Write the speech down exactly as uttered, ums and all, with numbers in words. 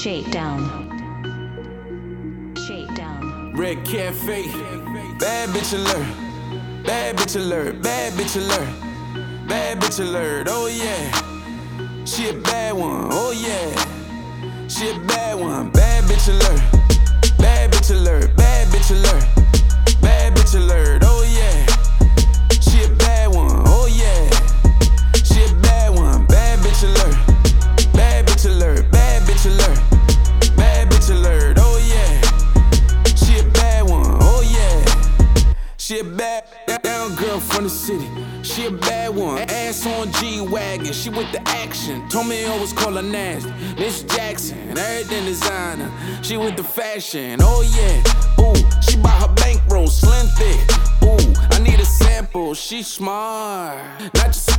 Shakedown. Shakedown. Red Cafe, bad bitch alert, bad bitch alert, bad bitch alert, bad bitch alert, oh yeah. She a bad one, oh yeah. She a bad one, bad bitch alert, bad bitch alert, bad bitch alert, bad bitch alert, oh yeah. She a bad one, oh yeah. She a bad one, bad bitch alert, bad bitch alert, bad bitch alert, bad bitch alert, oh yeah. She a bad one, oh yeah. She a bad down girl from the city. She a bad one, ass on G-Wagon. She with the action. Told me I always call her nasty. Miss Jackson, everything designer. She with the fashion, oh yeah. Ooh, she bought her bankroll, slim thick. Ooh, I need a sample. She smart, not just